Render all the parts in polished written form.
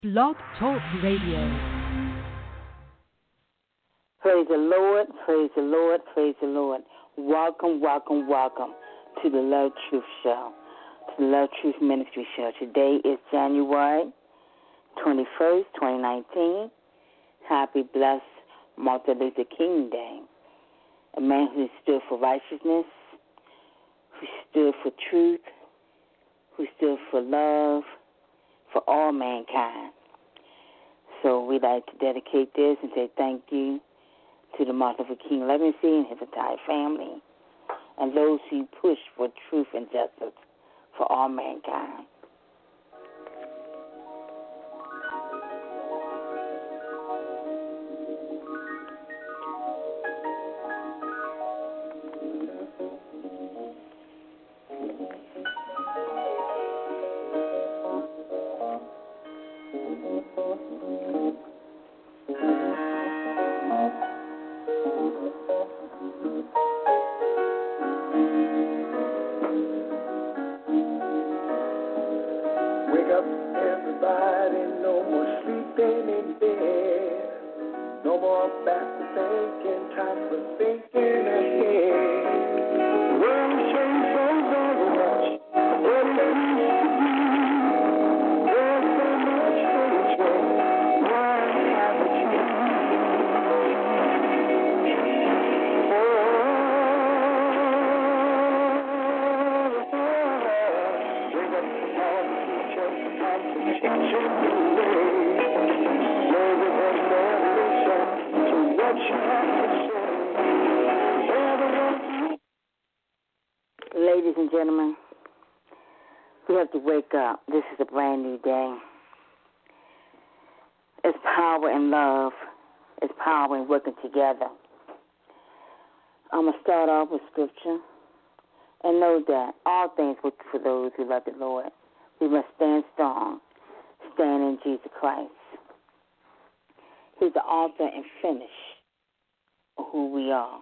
Blog Talk Radio. Praise the Lord, praise the Lord, praise the Lord. Welcome, welcome, welcome to the Love Truth Show, to the Love Truth Ministry Show. Today is January 21st, 2019. Happy, blessed Martin Luther King Day. A man who stood for righteousness, who stood for truth, who stood for love, for all mankind. So we'd like to dedicate this and say thank you to the Martin Luther King legacy and his entire family, and those who push for truth and justice for all mankind. Ladies and gentlemen, we have to wake up. This is a brand new day. It's power in love. It's power in working together. I'm going to start off with scripture and know that all things work for those who love the Lord. We must stand strong, stand in Jesus Christ. He's the author and finish of who we are.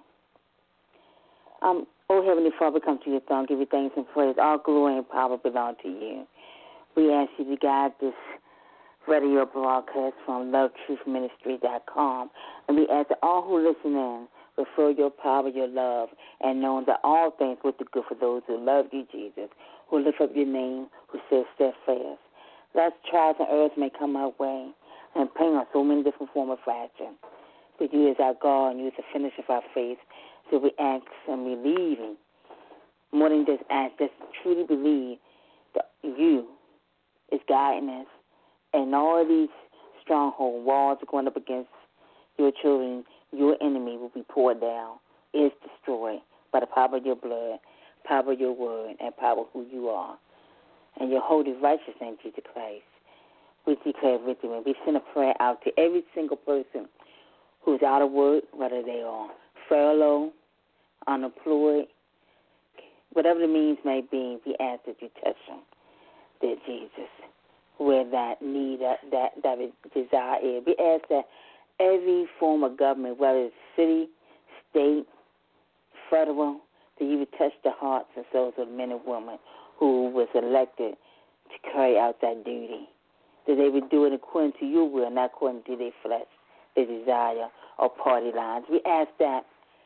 Oh, Heavenly Father, come to your throne, give you thanks and praise. All glory and power belong to you. We ask you to guide this radio broadcast from lovetruthministry.com. And we ask that all who listen in refer your power, your love, and knowing that all things work good for those who love you, Jesus, who lift up your name, who says steadfast. Last trials on earth may come our way and pain on so many different forms of fracture. But you is our God, and you is the finish of our faith. So we ask and believe in, more than just ask, just truly believe that you is guiding us, and all of these stronghold walls are going up against your children, your enemy will be poured down, is destroyed by the power of your blood, power of your word, and power of who you are. And your holy righteous name, Jesus Christ, we declare victory. We send a prayer out to every single person who's out of work, whether they are furloughed, unemployed, whatever the means may be, we ask that you touch them, dear Jesus, where that need, that desire is. We ask that every form of government, whether it's city, state, federal, that you would touch the hearts and souls of men and women who was elected to carry out that duty, that they would do it according to your will, not according to their flesh, their desire, or party lines. We ask that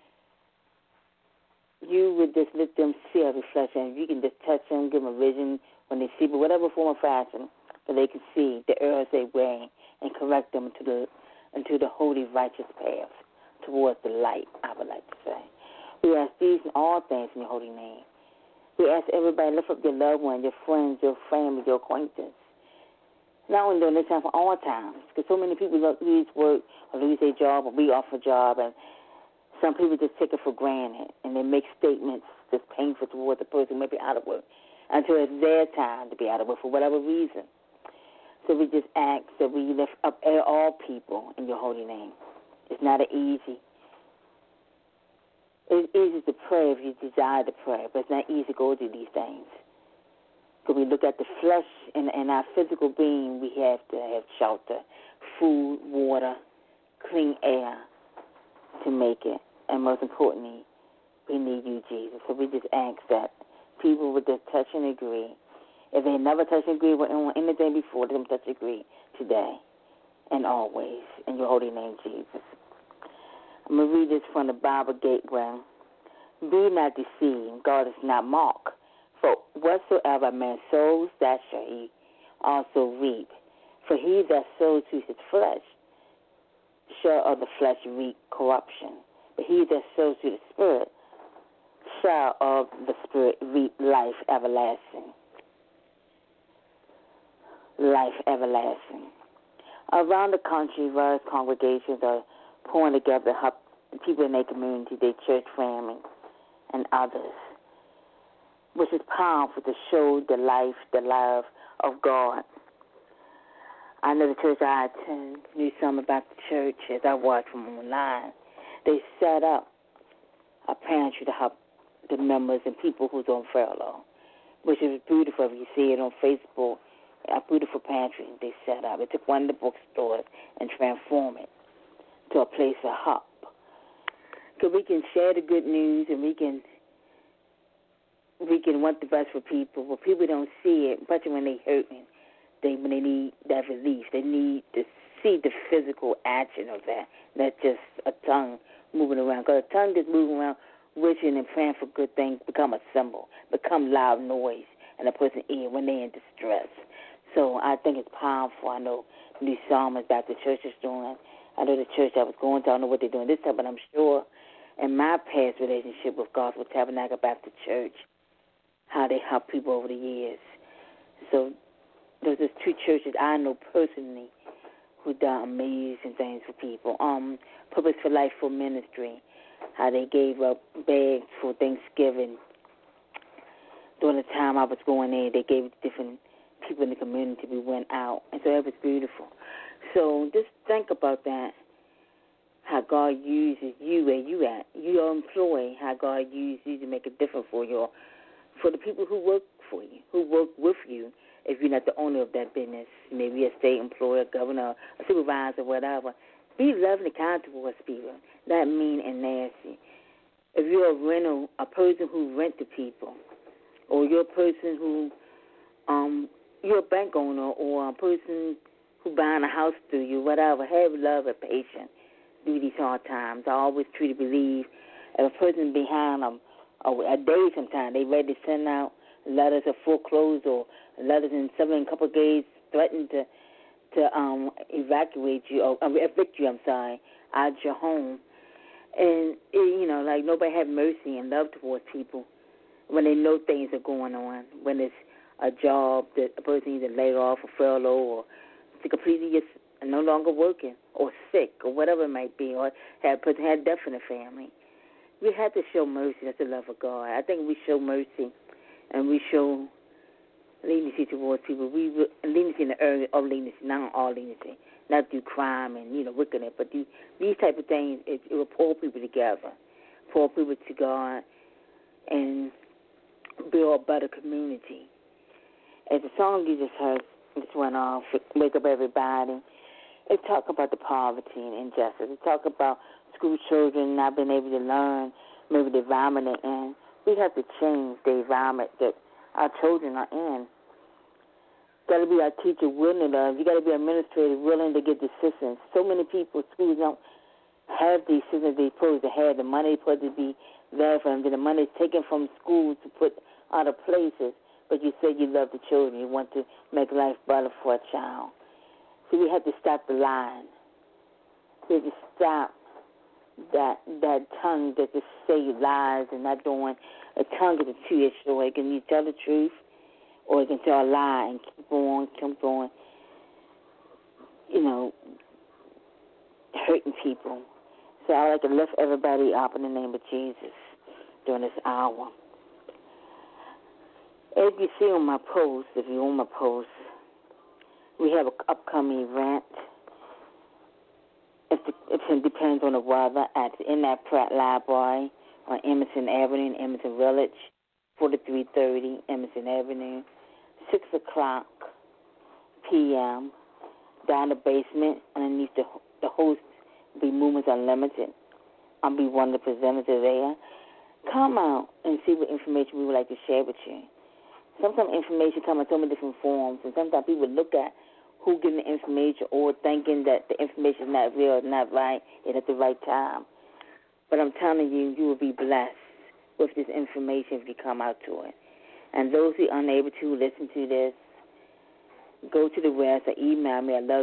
you would just let them see a reflection. You can just touch them, give them a vision when they see, but whatever form of fashion, that they can see the errors they wear and correct them into the holy, righteous path towards the light, I would like to say. We ask these and all things in your holy name. We ask everybody lift up your loved ones, your friends, your family, your acquaintance. Not only during this time, for all times, because so many people lose work or lose their job or be off a job, and some people just take it for granted, and they make statements that's painful towards the person who may be out of work until it's their time to be out of work for whatever reason. So we just ask that we lift up all people in your holy name. It's not easy. It's easy to pray if you desire to pray, but it's not easy to go through these things. Because we look at the flesh and our physical being, we have to have shelter, food, water, clean air to make it. And most importantly, we need you, Jesus. So we just ask that people would just touch and agree. If they never touch and agree on anything before, let them touch and agree today and always. In your holy name, Jesus. I'm going to read this from the Bible Gateway. Be not deceived, God is not mocked. For whatsoever a man sows, that shall he also reap. For he that sows to his flesh shall of the flesh reap corruption. But he that sows to the Spirit shall of the Spirit reap life everlasting. Life everlasting. Around the country, various congregations are pulling together to help people in their community, their church family, and others, which is powerful to show the life, the love of God. I know the church I attend knew something about the church as I watched from online. They set up a pantry to help the members and people who's on furlough, which is beautiful. If you see it on Facebook, a beautiful pantry they set up. They took one of the bookstores and transformed it to a place of help. Because we can share the good news and we can want the best for people, but people don't see it, especially when they're hurting. When they need that relief, they need to see the physical action of that, not just a tongue moving around. Because a tongue just moving around, wishing and praying for good things, become a symbol, become loud noise in a person's ear when they're in distress. So I think it's powerful. I know New Psalmist Baptist Church is doing. I know the church I was going to. I don't know what they're doing this time, but I'm sure in my past relationship with Gospel Tabernacle Baptist Church, how they help people over the years. So there's just two churches I know personally who done amazing things for people. Purpose for Life for Ministry, how they gave up bags for Thanksgiving. During the time I was going there, they gave different people in the community. We went out, and so it was beautiful. So just think about that, how God uses you where you at, your employee, how God uses you to make a difference for the people who work for you, who work with you. If you're not the owner of that business, maybe a state employee, a governor, a supervisor, whatever, be loving and kind towards people, not mean and nasty. If you're a person who rent to people, or you're a person who, you're a bank owner, or a person who buying a house through you, whatever, have love and patience through these hard times. I always try to believe if a person behind a day sometimes, they ready to send out letters of foreclosure or letters in a couple of days threatening to evacuate you or evict you, out your home. And, like nobody have mercy and love towards people when they know things are going on, when it's a job that a person either laid off or furlough or to completely just no longer working or sick or whatever it might be, or a person had death in the family. We have to show mercy. That's the love of God. I think we show mercy and we show leniency towards people. We leniency in the area of leniency, not all leniency, not through crime and wickedness, but these type of things. It will pull people together, pull people to God, and build a better community. As the song you just heard, just went off, Wake Up Everybody. It talk about the poverty and injustice. It talk about school children not being able to learn, maybe the environment they're in. We have to change the environment that our children are in. Got to be our teacher willing to. You got to be administrator willing to get the assistance. So many people, schools don't have the assistance they're supposed to have. The money is supposed to be there for them. The money is taken from schools to put other places. But you say you love the children. You want to make life better for a child. So we have to stop the lying. We have to stop that tongue that just say lies and not doing. A tongue is a two-edged sword. It can you tell the truth or it can tell a lie and keep on, hurting people. So I like to lift everybody up in the name of Jesus during this hour. As you see on my post, if you're on my post, we have an upcoming event. It depends on the weather in that Pratt Library on Emerson Avenue in Emerson Village, 4330 Emerson Avenue, 6 o'clock p.m. down the basement underneath the host be Movements Unlimited. I'll be one of the presenters there. Come out and see what information we would like to share with you. Sometimes information comes in so many different forms, and sometimes people look at who getting the information or thinking that the information is not real, not right, and at the right time. But I'm telling you, you will be blessed with this information if you come out to it. And those who are unable to listen to this, go to the website, email me at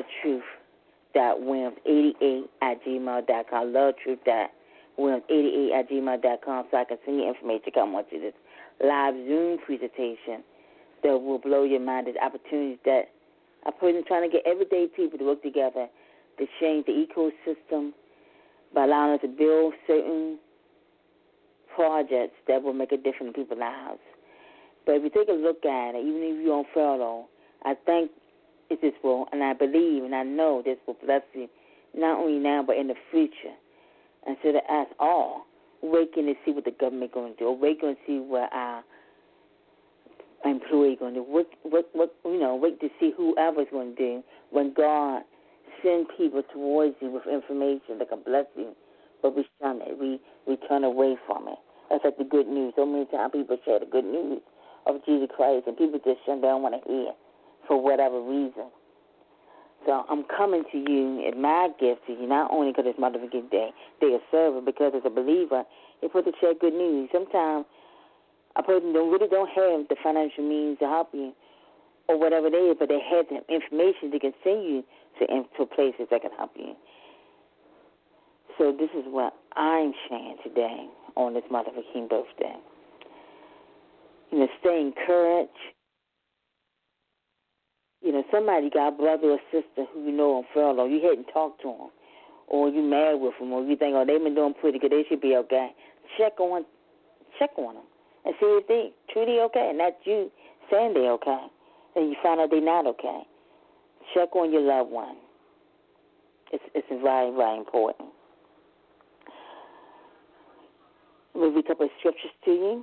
lovetruth.williams88@gmail.com, lovetruth.williams88@gmail.com, so I can send you information to come on to this live Zoom presentation that will blow your mind. There's opportunities that I put in trying to get everyday people to work together to change the ecosystem by allowing us to build certain projects that will make a difference in people's lives. But if you take a look at it, even if you're on furlough, I think this will, and I believe and I know this will bless you, not only now but in the future. And so to us all, waiting to see what the government going to do, waiting to see what our employee going to do, wait to see whoever's going to do when God send people towards you with information that can bless you, but we shun it. We turn away from it. That's like the good news. So many times people share the good news of Jesus Christ, and people just shun. They don't want to hear for whatever reason. So I'm coming to you, and my gift to you, not only because it's Motherfucking Day of service, because as a believer, you're supposed to share good news. Sometimes a person really don't have the financial means to help you or whatever it is, but they have the information to can send you to places that can help you. So this is what I'm sharing today on this Motherfucking birthday. Stay encouraged. Somebody got a brother or sister who you know on furlough. You hadn't talked to them, or you mad with them, or you think, they've been doing pretty good, they should be okay. Check on them and see if they truly okay, and not you saying they're okay, and you find out they're not okay. Check on your loved one. It's very, very important. We'll read a couple of scriptures to you.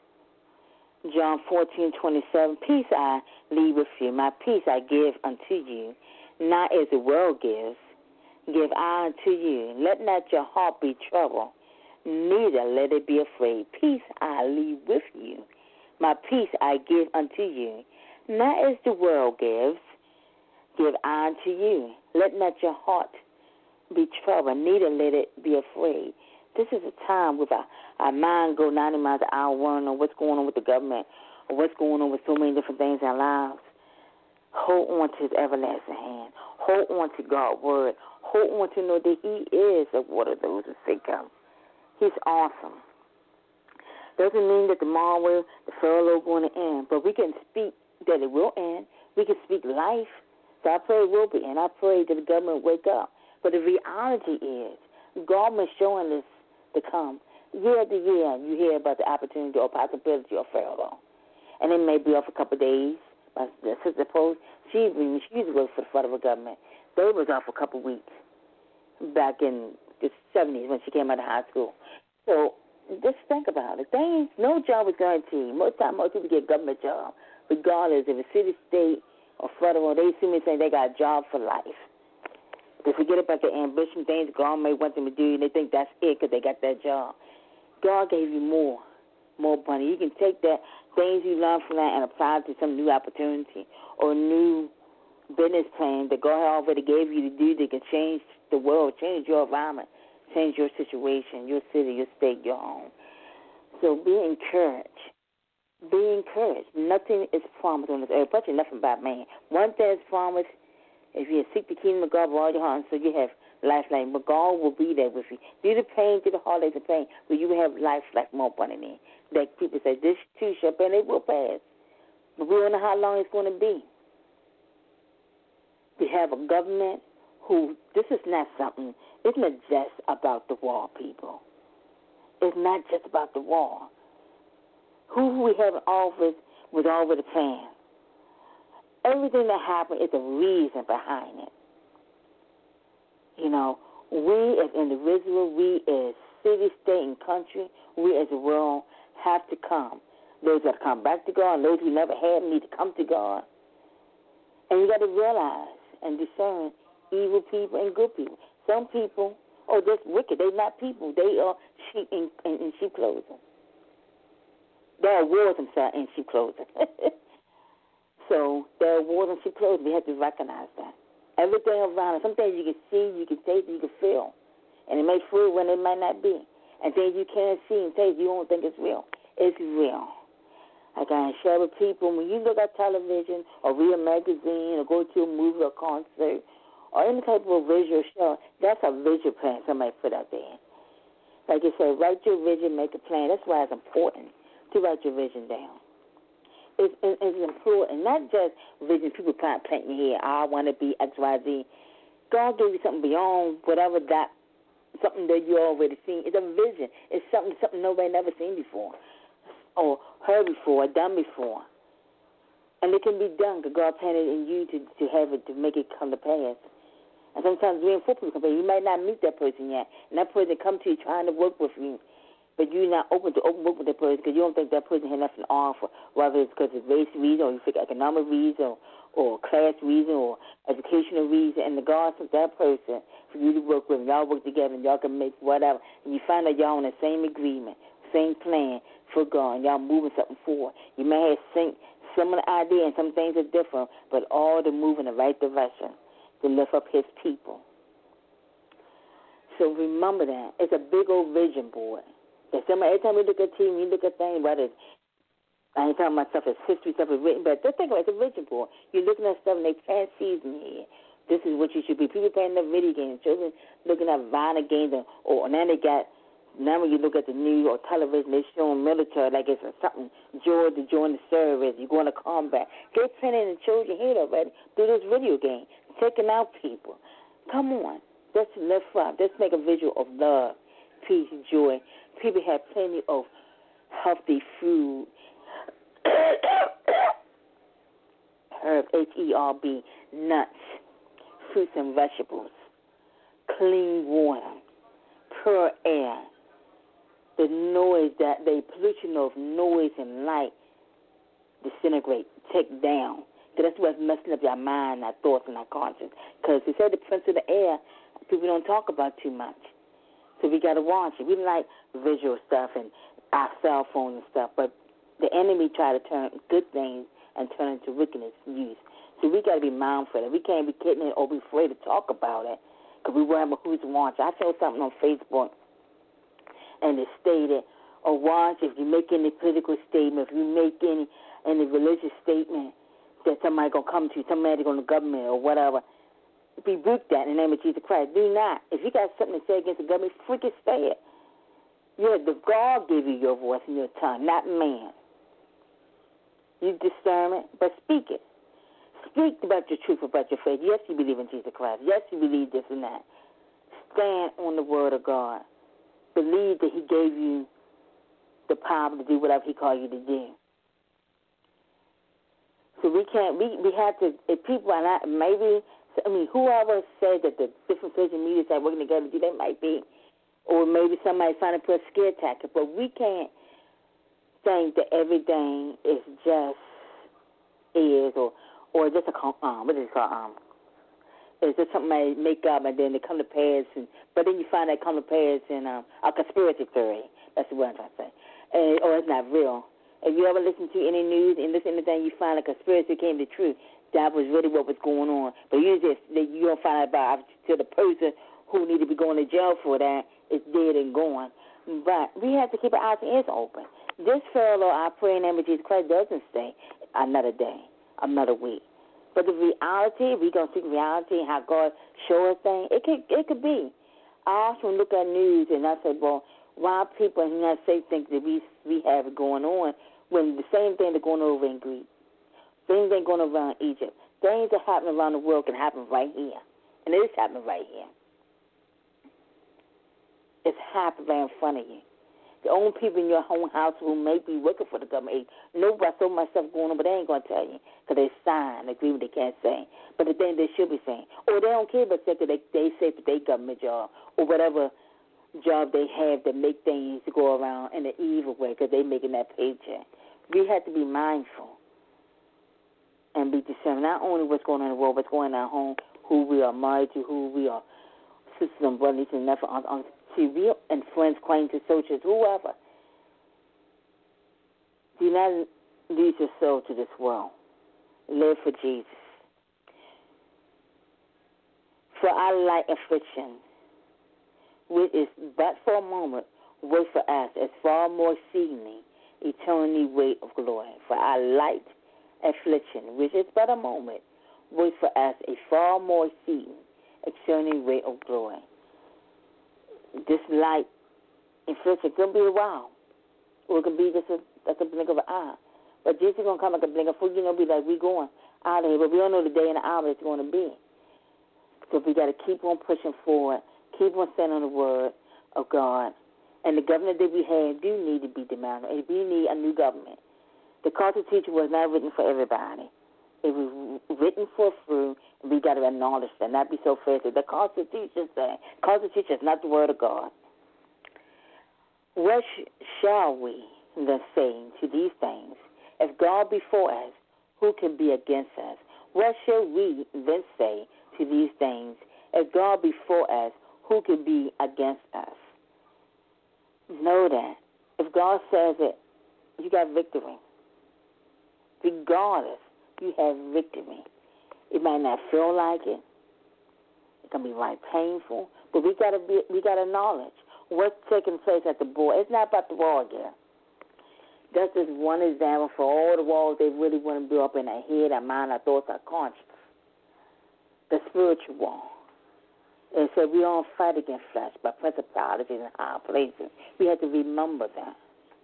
John 14:27. Peace I leave with you. My peace I give unto you. Not as the world gives, give I unto you. Let not your heart be troubled, neither let it be afraid. Peace I leave with you. My peace I give unto you. Not as the world gives, give I unto you. Let not your heart be troubled, neither let it be afraid. This is a time with our mind go 90 miles an hour, wondering on what's going on with the government or what's going on with so many different things in our lives. Hold on to his everlasting hand. Hold on to God's word. Hold on to know that he is the water of those who seek him. He's awesome. Doesn't mean that tomorrow the furlough is going to end, but we can speak that it will end. We can speak life. So I pray it will be, and I pray that the government wake up. But the reality is, God is showing us to come. Year after year, you hear about the opportunity or possibility of furlough. And it may be off a couple of days. My sister Post, she used to work for the federal government. They was off a couple of weeks back in the 70s when she came out of high school. So just think about it. No job is guaranteed. Most people get a government job, regardless if it's city, state, or federal. They see me saying they got a job for life. They forget about the ambition things God may want them to do, and they think that's it because they got that job. God gave you more money. You can take that things you learned from that and apply it to some new opportunity or new business plan that God already gave you to do that can change the world, change your environment, change your situation, your city, your state, your home. So be encouraged. Be encouraged. Nothing is promised on this earth, but nothing by man. One thing is promised. If you seek the kingdom of God with all your heart, so you have life, but God will be there with you. Through the pain, through the heartaches and pain, but you will have life more abundantly. That people say, this too shall pass, and it will pass. But we don't know how long it's going to be. We have a government who, this is not something, it's not just about the war, people. It's not just about the war. Who we have in office was already planned. Everything that happened is a reason behind it. We as individuals, we as city, state, and country, we as a world have to come. Those that come back to God, and those who never had need to come to God. And you got to realize and discern evil people and good people. Some people are just wicked. They're not people. They are sheep in sheep clothing. They are wolves themselves in sheep clothing. So there are wars on street clothes. We have to recognize that. Everything around us, some things you can see, you can taste, you can feel. And it may feel when it might not be. And things you can't see and taste, you don't think it's real. It's real. Like I share with people, when you look at television or read a magazine or go to a movie or concert or any type of visual show, that's a visual plan somebody put out there. Like you said, write your vision, make a plan. That's why it's important to write your vision down. It's important, not just vision people plant in your head, I want to be X, Y, Z. God gave you something beyond whatever that, something that you already seen. It's a vision. It's something nobody never seen before or heard before or done before. And it can be done because God planted in you to have it, to make it come to pass. And sometimes we and four people come to pass. You might not meet that person yet, and that person come to you trying to work with you, but you're not open to work with that person because you don't think that person has nothing to offer, whether it's because of race reason or you think economic reason or class reason or educational reason, and the God sent that person for you to work with, and y'all work together, and y'all can make whatever, and you find that y'all on the same agreement, same plan for God, and y'all moving something forward. You may have similar idea, and some things are different, but all to move in the right direction to lift up His people. So remember that. It's a big old vision board. Every time we look at TV, we look at things, whether it's, I ain't talking about stuff as history, stuff is written, but just think about it, it's a vision board. You're looking at stuff and they plant seeds in here. This is what you should be. People playing the video games, children looking at violent games, or now when you look at the news or television, they're showing military like it's something, joy to join the service, you're going to combat. They're planting the children here already through this video game, taking out people. Come on, let's lift up. Let's make a visual of love, peace, joy. People have plenty of healthy food. Herb, HERB, nuts, fruits and vegetables, clean water, pure air, the noise that the pollution of noise and light disintegrate, take down. Because that's what's messing up our mind, our thoughts, and our conscience. Because they say the prince of the air, people don't talk about too much. So we got to watch it. We like visual stuff and our cell phones and stuff, but the enemy try to turn good things and turn into wickedness use. So we got to be mindful of it. We can't be kidding it or be afraid to talk about it because we wonder who's watching. I saw something on Facebook, and it stated, or watch if you make any political statement, if you make any religious statement that somebody going to come to you, somebody going to government or whatever, rebuke that in the name of Jesus Christ. Do not. If you got something to say against the government, freaking say it. Yeah, the God gave you your voice and your tongue, not man. You discern it, but speak it. Speak about your truth, about your faith. Yes, you believe in Jesus Christ. Yes, you believe this and that. Stand on the word of God. Believe that He gave you the power to do whatever He called you to do. So we have to, if people are not, whoever said that the different social media are working together, they might be, or maybe somebody trying to put a scare tactic, but we can't think that everything is just or just what is it called? It's just something they make up and then they come to pass, but then you find that come to pass in a conspiracy theory. That's what I'm trying to say. Or it's not real. If you ever listen to any news and listen to anything, you find a conspiracy came to truth. That was really what was going on. But you don't find out about to the person who need to be going to jail for that is dead and gone. But we have to keep our eyes and ears open. This fellow, I pray in the name of Jesus Christ, doesn't stay another day, another week. But the reality, we're going to see reality and how God shows us things, it could be. I often look at news and I say, well, why people in the United States think that we have it going on when the same thing that's going on over in Greece, things ain't going on around Egypt, things that happen around the world can happen right here. And it is happening right here. It's happening right in front of you. The only people in your own house who may be working for the government, nobody so much stuff going on, but they ain't going to tell you because they sign an agreement they can't say. But the thing they should be saying, or they don't care about that they say for their government job or whatever job they have that make things to go around in an evil way because they making that paycheck. We have to be mindful and be discerning not only what's going on in the world, what's going on at home, who we are married to, who we are sisters and brothers and nephews, and friends, acquaintances, associates, whoever. Do not lead your soul to this world. Live for Jesus. For our light affliction, which is but for a moment, work for us as far more exceedingly eternally weight of glory. For our light affliction, which is but a moment, work for us a far more exceeding eternally weight of glory. This light affliction could be a while, or it could be just like a blink of an eye. But Jesus is going to come like a blink of an eye. You know, be like, we going out of here, but we don't know the day and the hour it's going to be. So we got to keep on pushing forward, keep on standing on the word of God. And the government that we have do need to be demanded. And we need a new government. The Constitution was not written for everybody. It was written for a few, and we got to acknowledge that, not be so fast. The Constitution is not the word of God. What shall we then say to these things? If God be for us, who can be against us? What shall we then say to these things? If God be for us, who can be against us? Know that. If God says it, you got victory. Regardless, you have victory. It might not feel like it. It can be right painful, but we gotta acknowledge what's taking place at the board. It's not about the wall again. That's just one example for all the walls they really want to build up in our head, our mind, our thoughts, our conscience. The spiritual wall. And so we don't fight against flesh, but principalities in high places. We have to remember that.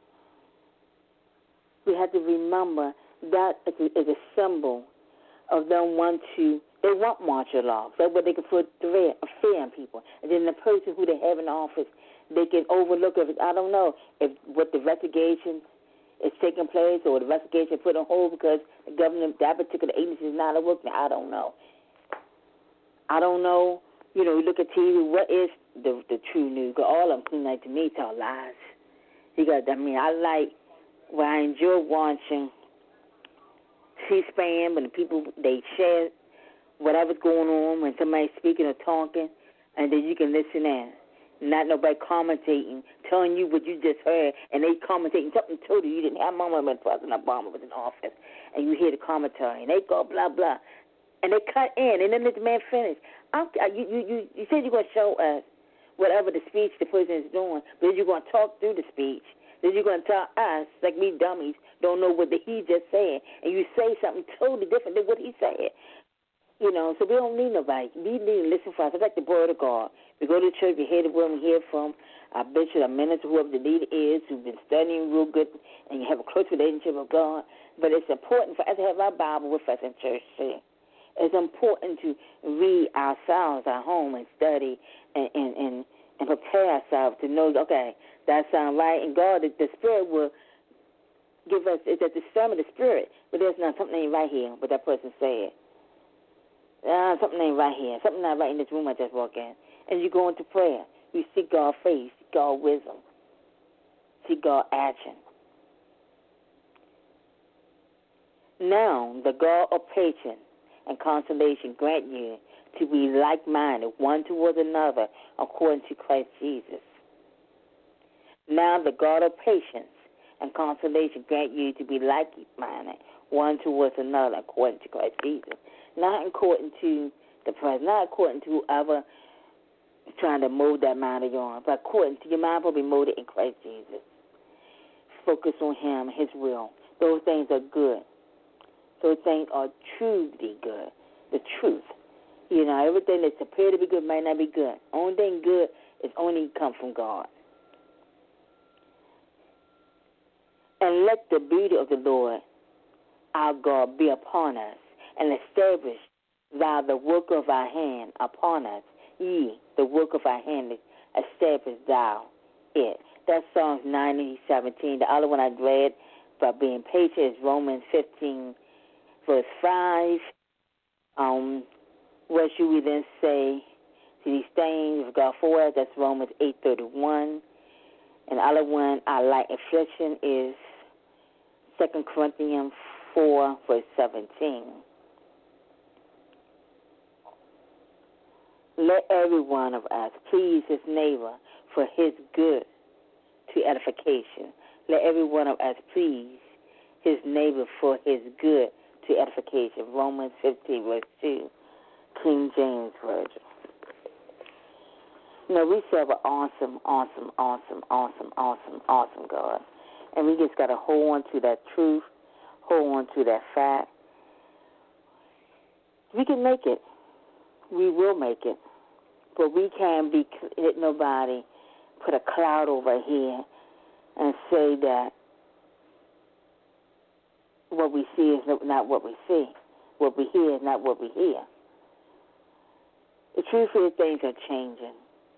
We have to remember that is a symbol of them they want martial law. That's what they can put fear in people. And then the person who they have in office, they can overlook it. I don't know if what the investigation is taking place or the investigation put on hold because the government, that particular agency is not working. I don't know. You know, you look at TV, what is the true news? Because all of them seem like to me tell lies. I enjoy watching C-SPAN when the people, they share whatever's going on when somebody's speaking or talking, and then you can listen in. Not nobody commentating, telling you what you just heard, and they commentating something totally you didn't have. Moment when President Obama was in office, and you hear the commentary, and they go blah, blah. And they cut in, and then let the man finish. You said you're going to show us whatever the speech the person is doing, but then you're going to talk through the speech. Then you're going to tell us, like we dummies, don't know what he just said, and you say something totally different than what he said. You know, so we don't need nobody. We need to listen for us. It's like the word of God. We go to church, we hear the word, we hear from our bishop, our minister, whoever the leader is, who's been studying real good, and you have a close relationship with God. But it's important for us to have our Bible with us in church too. It's important to read ourselves at home and study and prepare ourselves to know, okay, that sounds right. And God, the Spirit will give us, it's a discernment of the Spirit, but there's not something ain't right here, what that person said. Something ain't right here. Something not right in this room I just walked in. And you go into prayer. You seek God's face, seek God's wisdom, seek God's action. Now, the God of patience and consolation grant you to be like-minded one towards another according to Christ Jesus. Now the God of patience and consolation grant you to be like-minded one towards another according to Christ Jesus. Not according to the president, not according to whoever trying to mold that mind of yours, but according to your mind will be molded in Christ Jesus. Focus on Him, His will. Those things are good. Those things are truly good. The truth. You know, everything that's appeared to be good might not be good. Only thing good is only come from God. And let the beauty of the Lord, our God, be upon us, and establish thou the work of our hand upon us. Ye, the work of our hand, establish thou it. That's Psalms 90:17. The other one I read about being patient is Romans 15, verse 5. What should we then say to these things? If God for us, that's Romans 8:31. And the other one, our light affliction, is 2 Corinthians 4, verse 17. Let every one of us please his neighbor for his good to edification. Let every one of us please his neighbor for his good to edification. Romans 15, verse 2, King James Version. You know, we serve an awesome, awesome, awesome, awesome, awesome, awesome God. And we just got to hold on to that truth, hold on to that fact. We can make it. We will make it. But we can't let nobody put a cloud over here and say that what we see is not what we see. What we hear is not what we hear. The truth is things are changing.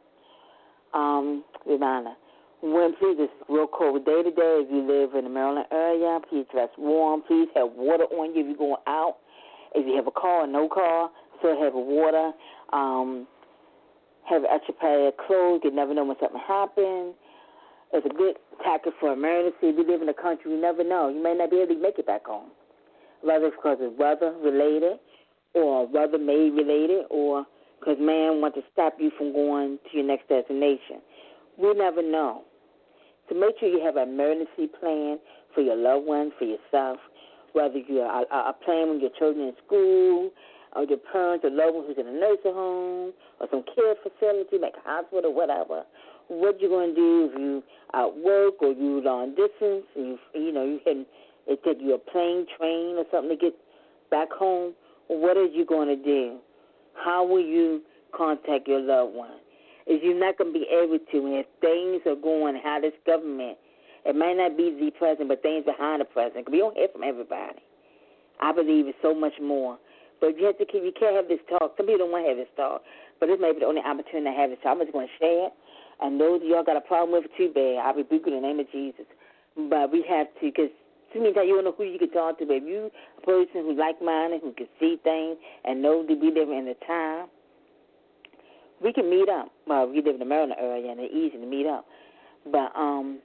Reminder, when please, it's real cold day to day. If you live in the Maryland area, please dress warm. Please have water on you if you're going out. If you have a car or no car, still have water. Have an extra pair of clothes. You never know when something happens. It's a good tactic for emergency. We live in a country, you never know. You may not be able to make it back home. Whether it's because it's weather-related or weather-made related or because man wants to stop you from going to your next destination. We never know. So make sure you have an emergency plan for your loved ones, for yourself, whether you're a plan when your children in school or your parents or loved ones who's in a nursing home or some care facility like a hospital or whatever. What you're going to do if you at work or you long distance, and it take you a plane, train, or something to get back home. What are you going to do? How will you contact your loved one? Is you're not going to be able to, and if things are going how this government, it might not be the president, but things behind the president. We don't hear from everybody. I believe it's so much more. But you can't have this talk. Some people don't want to have this talk, but this may be the only opportunity to have this talk. I'm just going to share it. And those of y'all got a problem with it too bad, I rebuke it in the name of Jesus. But we have to, because too many times you don't know who you can talk to. But if you a person who's like-minded, who can see things and know that we live in the time, we can meet up. Well, we live in the Maryland area, and it's easy to meet up. But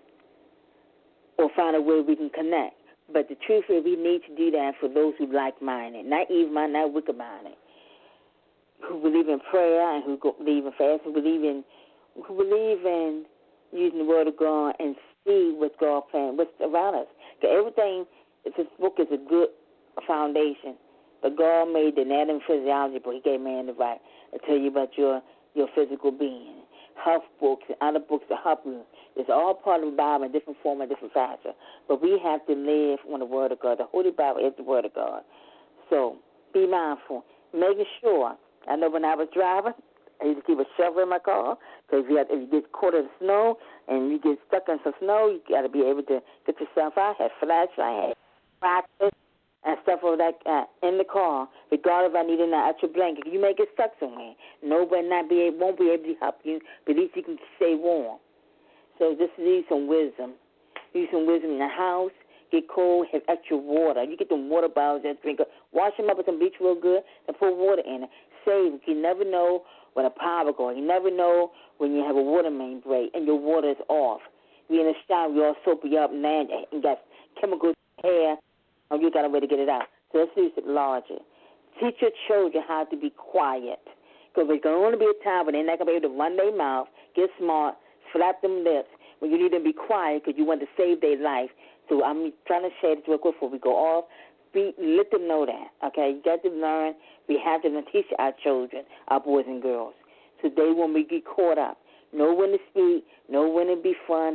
or find a way we can connect. But the truth is, we need to do that for those who like-minded, not evil-minded, not wicked-minded, who believe in prayer and who believe in fasting, who believe in using the Word of God and see what God plans, what's around us. Because everything, this book is a good foundation. But God made the anatomy and physiology book. He gave man the right to tell you about your physical being. Health books and other books to help you. It's all part of the Bible in different form and different fashion. But we have to live on the Word of God. The Holy Bible is the Word of God. So be mindful. Making sure. I know when I was driving, I used to keep a shovel in my car because if you get caught in the snow and you get stuck in some snow, you got to be able to get yourself out. I had flashlight, practice, and stuff like that in the car. Regardless if I need an extra blanket, you may get stuck somewhere. Nobody won't be able to help you, but at least you can stay warm. So just need some wisdom. Use some wisdom in the house. Get cold, have extra water. You get them water bottles and drink it. Wash them up with some bleach real good and put water in it. Save. You never know when a power goes. You never know when you have a water main break and your water is off. You're in the shower, you all soap you up, and you got chemicals in your hair, and you got a way to get it out. So let's use it larger. Teach your children how to be quiet. Because there's going to only be a time when they're not going to be able to run their mouth, get smart, slap them lips, when you need them to be quiet because you want to save their life. So I'm trying to share this real quick before we go off. Let them know that, okay? You got to learn. We have to teach our children, our boys and girls, so they won't get caught up. Know when to speak, know when to be fun.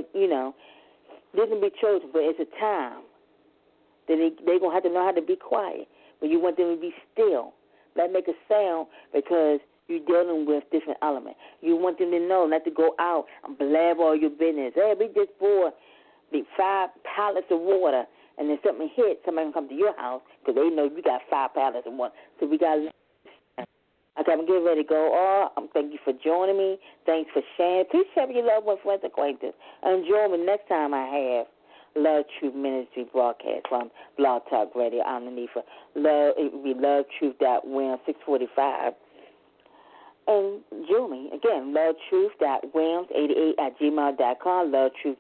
They can be children, but it's a time. Then they're going to have to know how to be quiet. But you want them to be still. Not make a sound because you're dealing with different elements. You want them to know not to go out and blab all your business. Hey, we just bought 5 pallets of water, and then something hit, somebody can come to your house because they know you got 5 pallets of water. So we got to okay, I'm getting ready to go. Thank you for joining me. Thanks for sharing. Please share with your loved ones, friends, acquaintances. And join me next time I have Love Truth Ministry broadcast from Blog Talk Radio. I'm Lanefa. It will be lovetruth.wim 645. And join me again, lovetruth.wims88@gmail.com,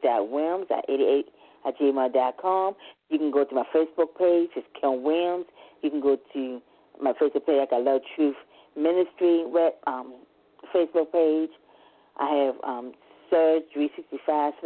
lovetruth.wims88@gmail.com. You can go to my Facebook page, it's Kim Wims. You can go to my Facebook page, I got Love Truth Ministry Facebook page. I have Surge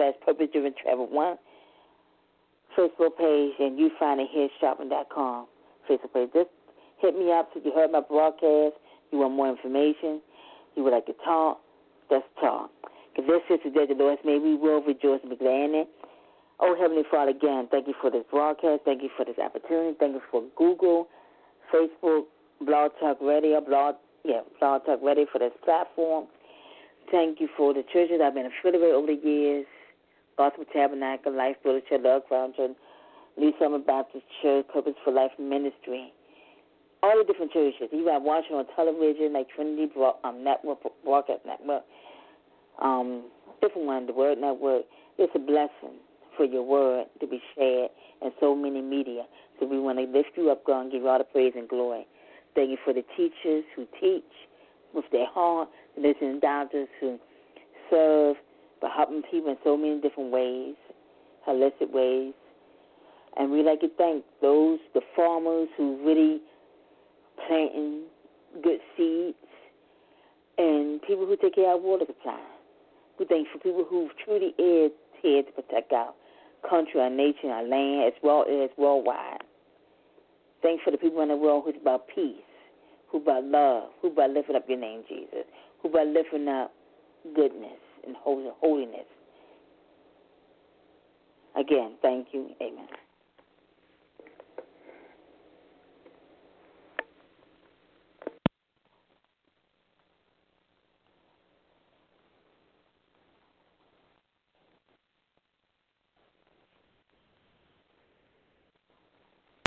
365/Purpose Driven Travel 1 Facebook page, and you find it here shopping.com. Facebook page. Just hit me up if you heard my broadcast, you want more information, you would like to talk, let's talk. Because this is the day the Lord has made. We will rejoice and be glad in it. Oh, Heavenly Father, again, thank you for this broadcast. Thank you for this opportunity. Thank you for Google, Facebook, Blog Talk Radio, Blog Talk Radio for this platform. Thank you for the churches I've been affiliated with over the years. Gospel Tabernacle, Life Builder Church, Love Foundation, New Summer Baptist Church, Purpose for Life Ministry. All the different churches. Even I'm watching on television like Trinity Network, Broadcast Network, different one, the Word Network. It's a blessing for your word to be shared in so many media. So we want to lift you up, God, and give you all the praise and glory. Thank you for the teachers who teach with their heart, the listening doctors who serve by helping people in so many different ways, holistic ways. And we'd like to thank the farmers who really planting good seeds and people who take care of our water supply. We thank for people who truly is here to protect our country, our nation, our land, as well as worldwide. Thanks for the people in the world who's about peace, who about love, who about lifting up your name, Jesus, who about lifting up goodness and holiness. Again, thank you. Amen.